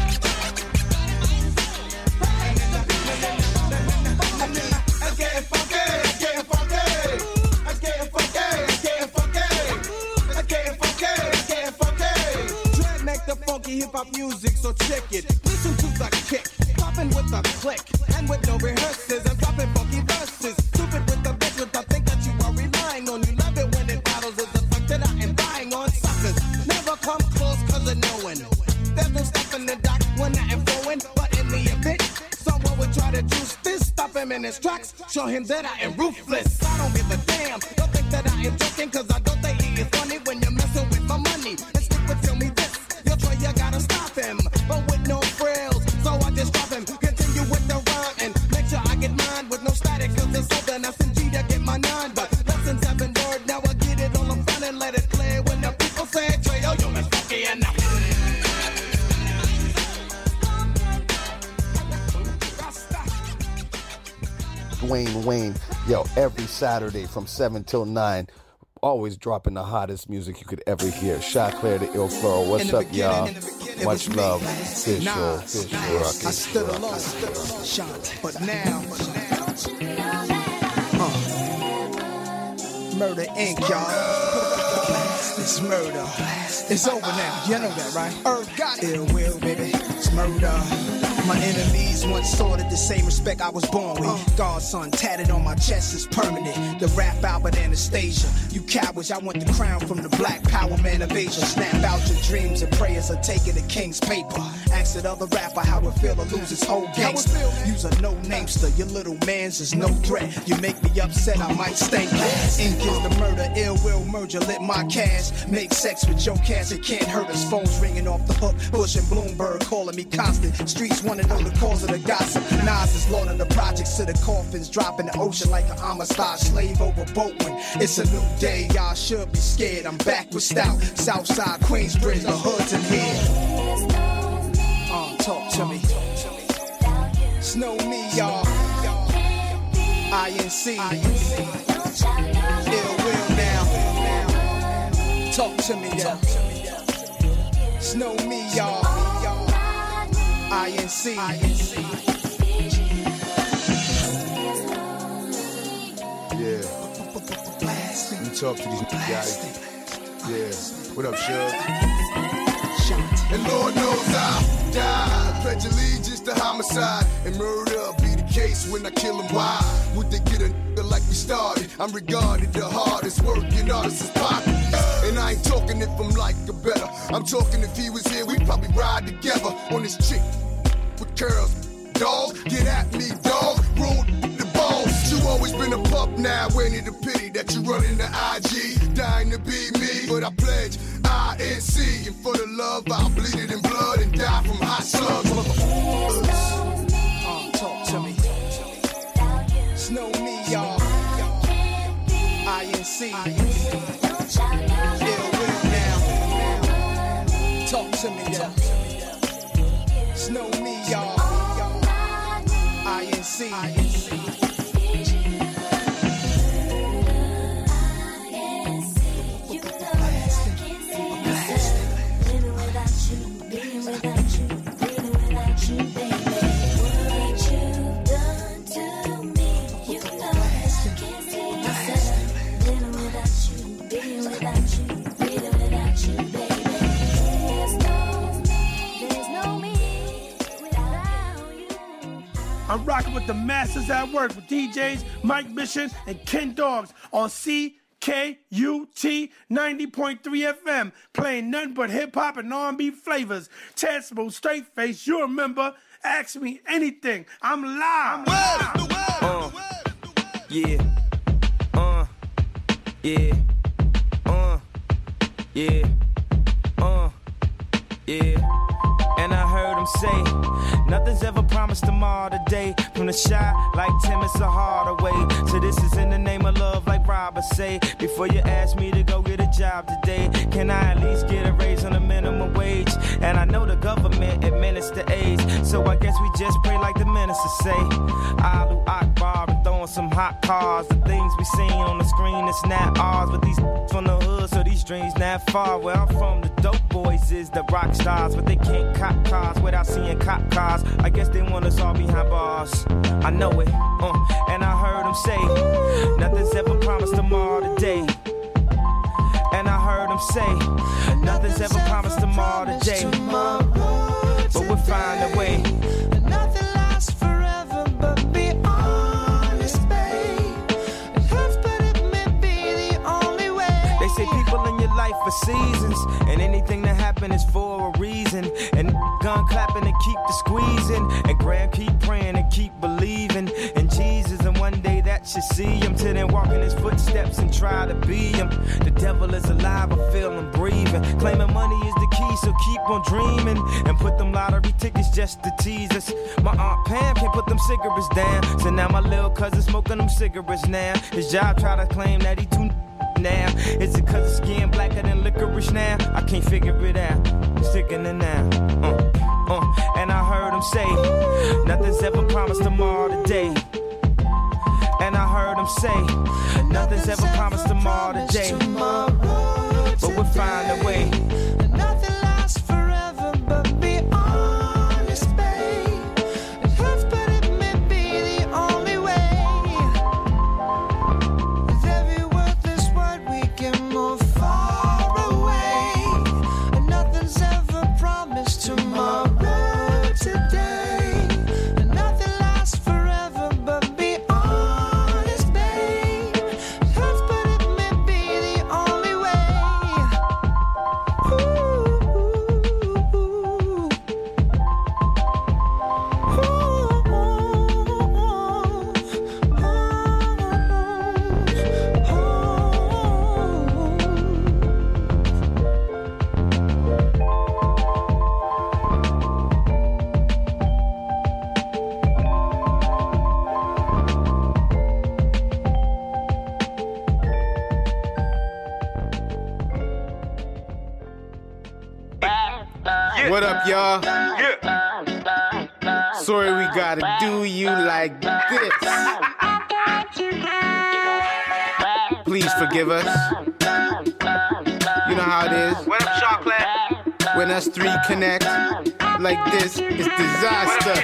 Let's get funky, let's get funky. Let's get funky, let's get funky. Let's get funky, let's get funky. Dread make the funky hip hop music, so check it. Listen to the kick, popping with a click, and with no rehearsals, and dropping funky verses. Stupid with the bitch with the thing that you are relying on. You love it when it battles is the fact that I am buying on suckers. Never come close cause of knowing. There's no stuff in the dock when I am flowing, but in the event, someone would try to juice this, stop him in his tracks, show him that I am ruthless. I don't give a damn, don't think that I am joking, cause I don't think it is funny when you're messing with my money. And stick with tell me this, you'll try, you gotta stop him, but with no frills, so I just drop him. Continue with the rhyme and make sure I get mine with no static, cause it's something I send G to get my nine. But lessons have been learned, now I get it all in front and let it play. When the people say, Trey, yo, yo, it's funky enough. Dwayne Wayne, yo, every Saturday from seven till nine, always dropping the hottest music you could ever hear. Shot Claire the Ill Floral, what's up, y'all? Much love, official, official rocket. I stood alone, Shanti, but now, uh, Murder Incorporated, y'all. It's murder. It's over now. You know that, right? Earth got it. Ill will, baby. It's murder. My enemies once sorted the same respect I was born with. God's son tatted on my chest is permanent. The rap Albert Anastasia. You cowards, I want the crown from the black power man of Asia. Snap out your dreams and prayers are taking the king's paper. Ask that other rapper how it feel to lose his whole gangster. Use a no-namester, your little man's is no threat. You make me upset, I might stay gas. Ink is the murder, ill will merger, lit my cash. Make sex with your cash, it can't hurt us. Phones ringing off the hook, Bush and Bloomberg calling me constant. Streets wanna know the cause of the gossip. Nas is loading the projects to the coffins, dropping the ocean like an Amistad slave over boatman. It's a new day, y'all should be scared. I'm back with stout, Southside Queensbridge, the hoods in here. Uh, talk to me. Snow me, y'all. I N C. Ill will now. Talk to me, y'all. Snow me, y'all. I N C. Yeah. You talk to these guys. Yeah. What up, Shug? And Lord knows I'll die. I pledge allegiance to homicide. And murder be the case when I kill him. Why would they get a nigga like we started? I'm regarded the hardest working artist is poppin'. And I ain't talking it from like a better. I'm talking if he was here, we'd probably ride together on this chick with curls. Dog, get at me, dog. Roll the balls. You always been a pup now. Ain't it a pity that you run into I G? Dying to be me, but I pledge I N C. And for the love, I'll bleed it in blood and die from hot slugs. Uh, talk to me. Snow me, y'all. I N C. Ill will now. Talk to me, y'all. Snow me, y'all. I N C. I'm rocking with the masters at work with D Js Mike Mission and Ken Dogs on C K U T ninety point three F M, playing nothing but hip-hop and R and B flavors. Ted Smooth, Straight Face, you remember, ask me anything. I'm live. Uh, yeah. Uh, yeah. Uh, yeah. Uh, yeah. And I heard him say, nothing's ever promised tomorrow today. From the shy like Tim and Hardaway. So this is in the name of love like Robert say. Before you ask me to go get a job today, can I at least get a raise on the minimum wage? And I know the government administer AIDS, so I guess we just pray like the minister say. Alu Akbar and throwing some hot cars. The things we seen on the screen, it's not ours. But these from the hood, so these dreams not far. Where I'm from, the dope boys is the rock stars, but they can't cop cars without seeing cop cars. I guess they want us all behind bars. I know it, uh, and I heard them say, nothing's ever promised tomorrow today. And I heard them say, nothing's ever promised tomorrow today. But we'll find a way. Nothing lasts forever, but be honest, babe. It hurts, but it may be the only way. They say people in your life for seasons, and anything that happen is for a reason. And gun clapping and keep the squeezing, and Graham keep praying and keep believing in Jesus. And one day that should see him, till then walk in his footsteps and try to be him. The devil is alive, I feel him breathing, claiming money is the key, so keep on dreaming. And put them lottery tickets just to tease us. My Aunt Pam can't put them cigarettes down, so now my little cousin smoking them cigarettes now. His job try to claim that he too now. Is it cause his skin blacker than licorice now? I can't figure it out. Sticking it now. Uh, uh. And I heard him say, nothing's ever promised tomorrow today. And I heard him say, nothing's ever promised tomorrow today. But we'll find a way. Nothing lasts forever, but What up, y'all? Yeah. Sorry we gotta do you like this. Please forgive us. You know how it is. What up, Chocolate? When us three connect like this, it's disaster.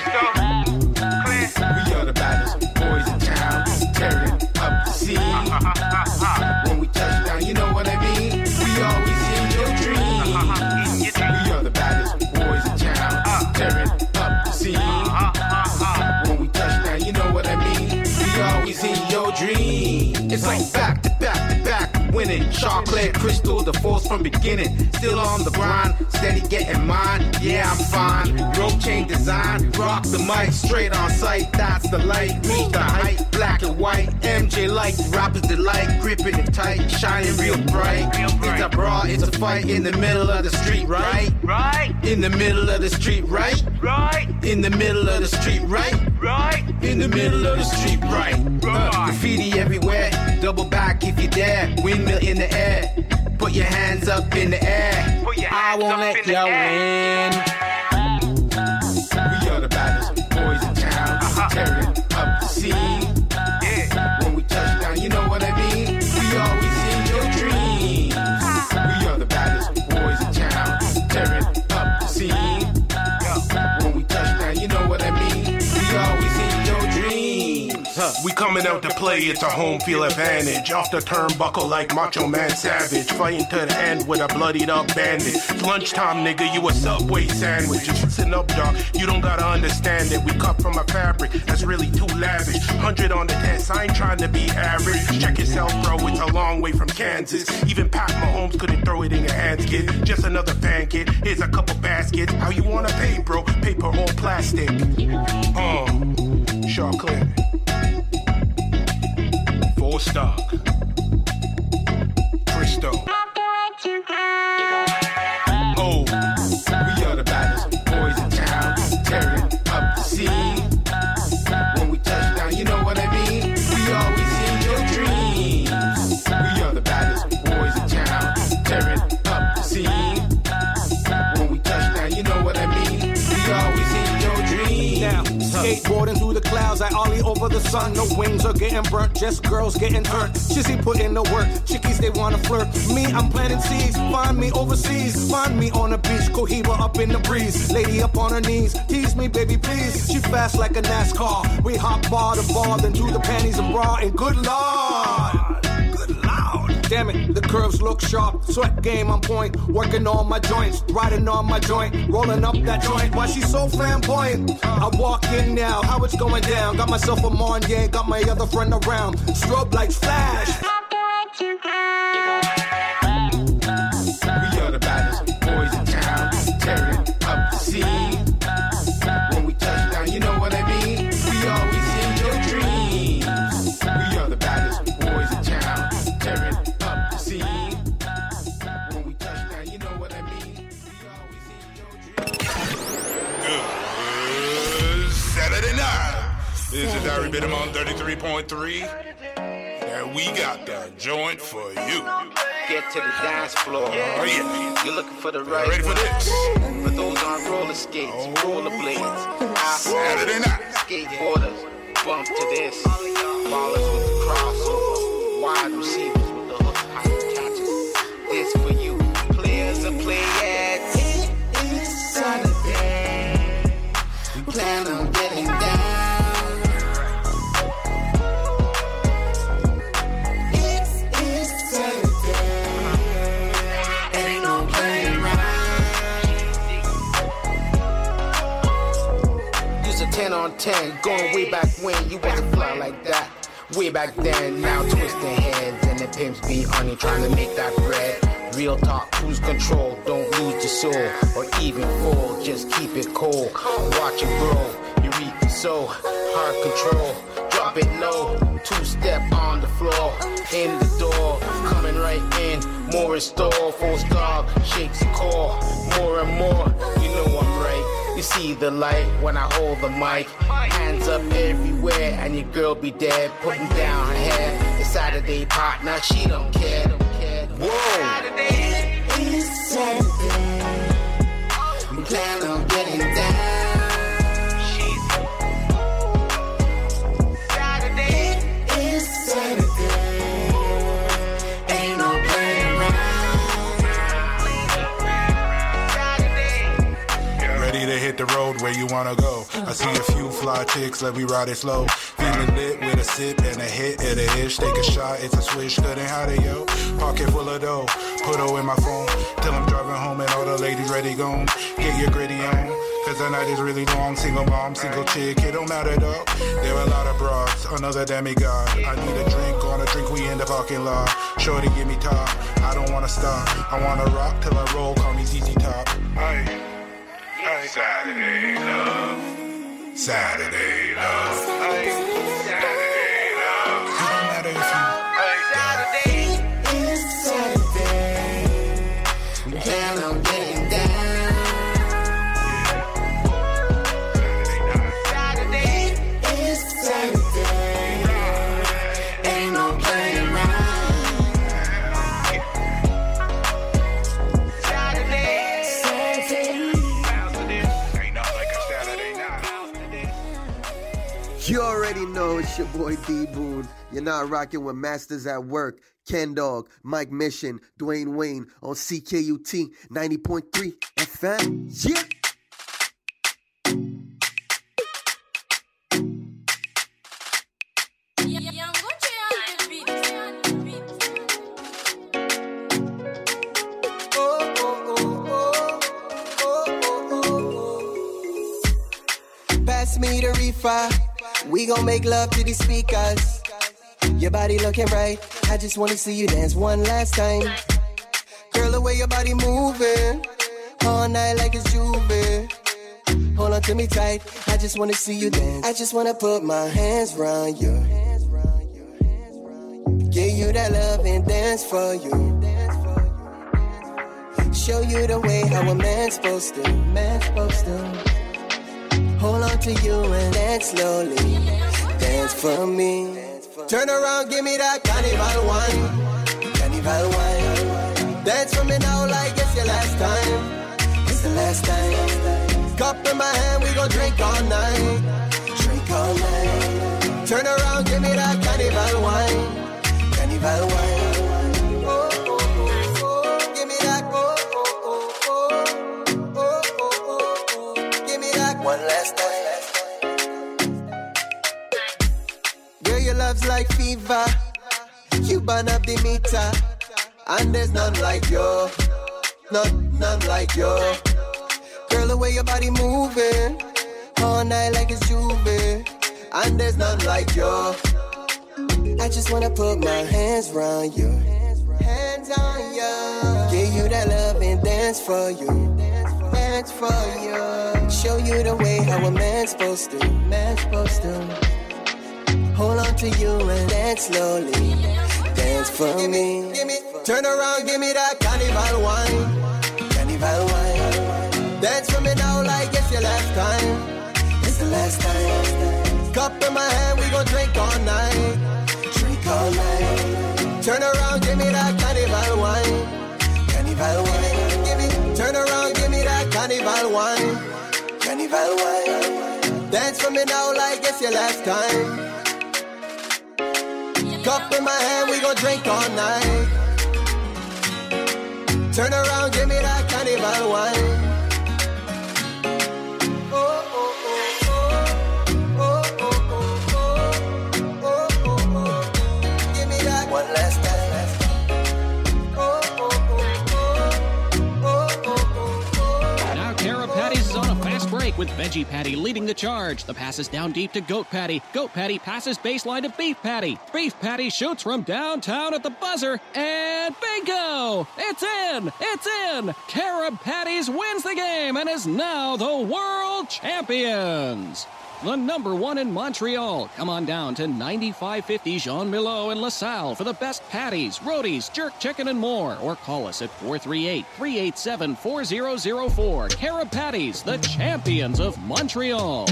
We are the baddest boys in town, tearing up the scene. When we touch down, you know what I mean? We always in your dreams. We are the baddest boys in town, tearing up the scene. When we touch down, you know what I mean? We always in your dreams. It's like back to back to back, winning. Chocolate, crystal, the force from beginning. Still on the grind, steady getting mine. Yeah, I'm fine. Rope chain design, rock the mic, straight on sight. That's the light, reach the height. Black and white, M J like rappers delight, gripping it tight, shining real bright. It's a brawl, it's a fight in the middle of the street, right? Right. In the middle of the street, right? Right. In the middle of the street, right? Right. In the middle of the street, right? Uh, graffiti everywhere, double back if you dare. Windmill in the air, put your hands up in the air. I won't let you win. We are the baddest boys in town, uh-huh. Tearing up the scene. Yeah. When we touch down, you know what I mean? We always in your dreams. We are the baddest boys in town, tearing up the scene. Yeah. When we touch down, you know what I mean? We always in your dreams. Huh. We coming out to play, it's a home field advantage. Off the turnbuckle like Macho Man Savage. Fighting to the end with a bloodied up bandit. It's lunchtime, nigga, you a Subway sandwich. Just listen up, dog, you don't gotta understand it. We cut from a fabric that's really too lavish. Hundred on the test, I ain't trying to be average. Check yourself, bro, it's a long way from Kansas. Even Pat Mahomes couldn't throw it in your hands, kid. Just another fan, kid. Here's a couple baskets. How you wanna pay, bro? Paper or plastic? Um, chocolate. Full stock. Cristo. Oh, we are the baddest boys in town, tearing up the scene. When we touch down, you know what I mean? We always in your dreams. We are the baddest boys in town, tearing up the scene. When we touch down, you know what I mean? We always in your dreams. Now, skateboarding through the clouds, I ollie over the sun. No wings are getting burnt, just girls getting hurt. Chizzy put in the work, chickies they wanna flirt. Me, I'm planting seeds, find me overseas. Find me on the beach, Cohiba up in the breeze. Lady up on her knees, tease me baby please. She fast like a NASCAR, we hop bar to bar, then do the panties and bra. And good lord, good lord, damn it, the curves look sharp. Sweat game on point, working on my joints. Riding on my joint, rolling up that joint. Why she so flamboyant? I walk in now, how it's going down. Got myself a Marnier, got my other friend around. Strobe lights flash. We are the baddest boys in town, tearing up the scene. When we touch down, you know what I mean? We always in your dreams. We are the baddest boys in town, tearing up the scene. When we touch down, you know what I mean? We always in your dreams. Good Saturday night. This is Larry Bidham on thirty-three point three. And we got that joint for you. Get to the dance floor. Oh yeah. You're looking for the right. Ready for this? For those on roller skates, roller blades. Saturday night. Skateboarders, bump to this. Ballers with the crossover. Wide receivers with the hook height catches. This for you. Players and players. It is Saturday. We plan on getting down. ten on ten, going way back when you wasn't fly like that. Way back then, now twisting heads and the pimps be on you trying to make that bread. Real talk, cruise control, don't lose your soul or even fall, just keep it cold. Watch it grow, you reap it sow, hard control, drop it low, two step on the floor, in the door, coming right in, more in store, full stop, shakes the core, more and more, you know I'm right. You see the light when I hold the mic. Hands up everywhere and your girl be dead. Putting down her hair. The Saturday partner, she don't care. Whoa. Saturday is Saturday. We plan on getting down. Saturday is Saturday. Ain't no playing around. Ready to hit the road where you wanna go. I see a few fly chicks, let me ride it slow. Feeling lit with a sip and a hit and a ish. Take a shot, it's a swish, good and hot, yo. Pocket full of dough, put O in my phone. Till I'm driving home and all the ladies ready gone. Get your gritty on, cause the night is really long. Single mom, single chick, it don't matter though. There are a lot of bras, another demigod. I need a drink, on a drink, we in the parking lot. Shorty, give me top, I don't wanna stop. I wanna rock till I roll, call me Z Z Top. Hey, hey. Saturday love, Saturday love, hey. Saturday love. It don't matter if you, hey. Saturday is Saturday. We plan on getting down. Saturday is Saturday. Ain't no playing around. Saturday, Saturday. Ain't nothing like a Saturday night. You already know it's your boy D Boone. You're not rocking with Masters at Work, Ken Dog, Mike Mission, Dwayne Wayne on C K U T ninety point three F M. Yeah. Pass me the reefer. We gon' make love to these speakers. Your body looking right. I just wanna see you dance one last time. Girl, the way your body moving, all night like it's Juve. Hold on to me tight. I just wanna see you dance. I just wanna put my hands round you. Give you that love and dance for you. Show you the way how a man's supposed to. Man's supposed to. Hold on to you and dance slowly. Dance for me. Turn around, give me that carnival wine. Carnival wine. Dance for me now like it's your last time. It's the last time. Cup in my hand, we gon' drink all night. Drink all night. Turn around, give me that carnival wine. Carnival wine. Oh, oh, oh, oh. Give me that. Oh, oh, oh, oh. Oh, oh, oh, oh. Give me that one last time. Girl, your love's like fever. You burn up the meter. And there's none like you. None, none like you. Girl, the way your body moving, all night like it's Juve. And there's none like you. I just wanna put my hands round you. Hands on you. Give you that love and dance for you. Dance for you. Show you the way how a man's supposed to. Man's supposed to. Hold on to you and dance slowly. Dance for me. Give me, turn around, give me that carnival wine. Carnival wine. Dance for me now like it's your last time. It's the last time. Cup in my hand, we gon' drink all night. Drink all night. Turn around, give me that carnival wine. Carnival wine. Give me, turn around, give me that carnival wine. Carnival wine. Dance for me now like it's your last time. Cup in my hand, we gon' drink all night. Turn around, give me that carnival wine. Oh, oh, oh, oh. Oh, oh, oh, oh. Oh, oh, oh. Give me that one last time. Oh, oh, oh, oh. Oh, oh, oh. Now Cara Patties is on a fast break with Veggie Patty leading the charge. The pass is down deep to Goat Patty. Goat Patty passes baseline to Beef Patty. Beef Patty shoots from downtown at the buzzer, and bingo! It's in! It's in! Cara Patties wins the game and is now the world champions! The number one in Montreal. Come on down to ninety-five fifty Jean Milo in LaSalle for the best patties, rotis, jerk chicken, and more. Or call us at four three eight, three eight seven, four zero zero four. Cara Patties, the champions of Montreal.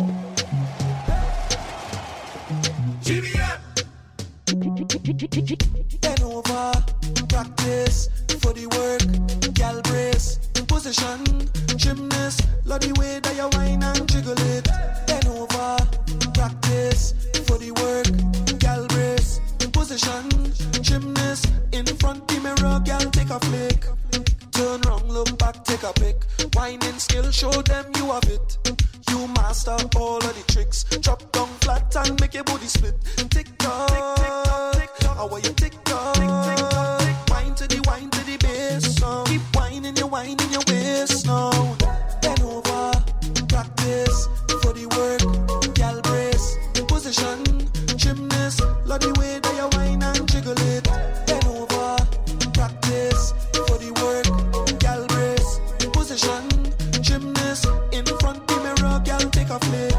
Bend over, practice for the work, gal brace, position, gymnast, Love the way that you whine and jiggle it. Bend over, practice for the work. Gal brace, position, gymnast. In front the mirror, gal take a flick. Turn round, look back, take a pic. Whining skill, show them you have it. You master all of the tricks. Drop down flat and make your body split. Tick tock, tick tock, how are you tick tock? Wine to the wine to the bass song. Keep whining, you whining your waist now. Bend over, practice for the work. Gal brace, position, gymnast. Love the way that you whine and jiggle it. Bend over, practice for the work. Gal brace, position, gymnast. In front the mirror, gal take a flick.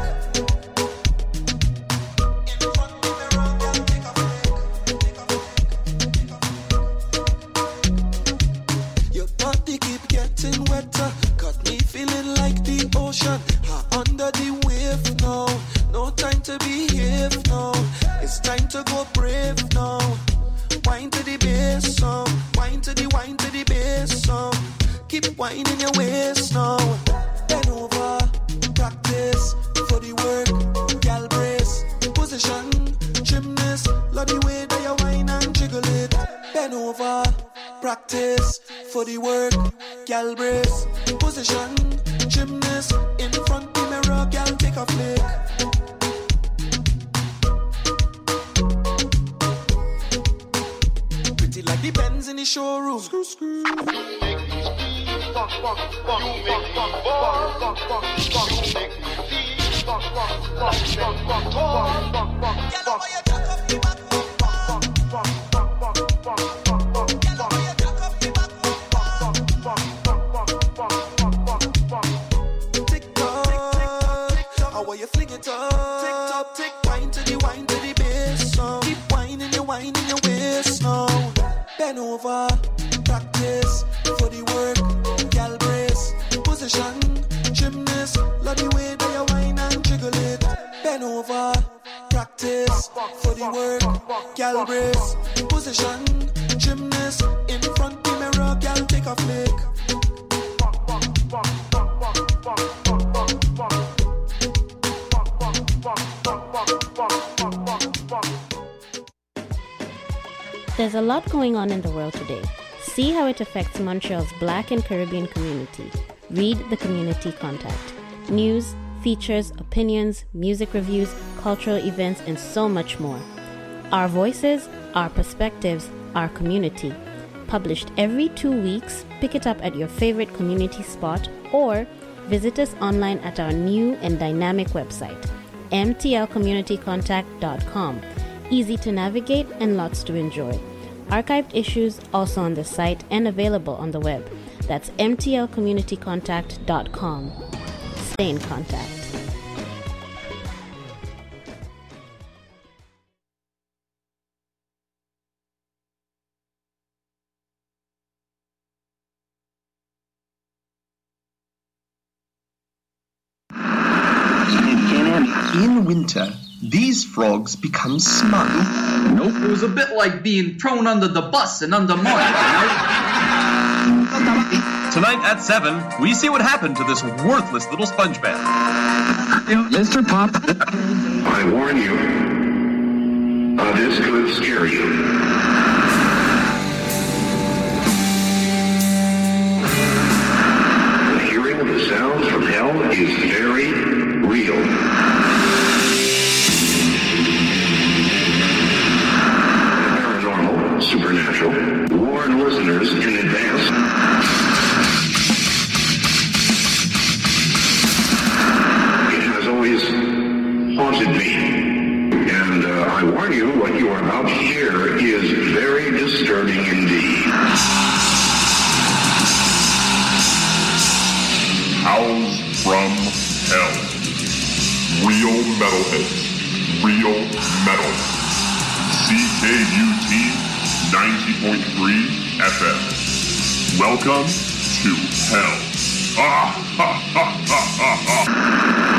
Wetter, got me feeling like the ocean. High under the wave now. No time to be here now. It's time to go brave now. Wine to the bass song. Wine to the wine to the bass song. Keep whining your waist now. Bend over, practice for the work. Gal brace, position, gymnast. Love the way that you whine and jiggle it. Bend over, practice for the work. Gal brace, position, gymnast. In front the mirror, gal take a flick. Pretty like the Benz in the showroom. Screw, screw. How you fling it up? Tick tock, tick, wine to the wine to the bass song. Keep whining, you whining your waist now. Bend over, practice for the work. Gal brace, position, gymnast. Love the way that you whine and jiggle it. Bend over, practice for the work. Gal brace, position, gymnast. In front the mirror, gal take a flick. There's a lot going on in the world today. See how it affects Montreal's Black and Caribbean community. Read the Community Contact. News, features, opinions, music reviews, cultural events, and so much more. Our voices, our perspectives, our community. Published every two weeks, pick it up at your favorite community spot or visit us online at our new and dynamic website, m t l community contact dot com. Easy to navigate and lots to enjoy. Archived issues also on the site and available on the web. That's m t l community contact dot com. Stay in contact. In winter, these frogs become smug. Nope, it was a bit like being thrown under the bus and undermined, you know? Tonight at seven, we see what happened to this worthless little sponge bath. Mister Pop. I warn you, uh, this could scare you. The hearing of the sounds from hell is very real. Supernatural. Warn listeners in advance. It has always haunted me. And uh, I warn you, what you are about to hear is very disturbing indeed. Hounds from Hell. Real metalheads. Real metal. C K U T ninety point three F M. Welcome to hell. Ah, ha, ha, ha, ha, ha.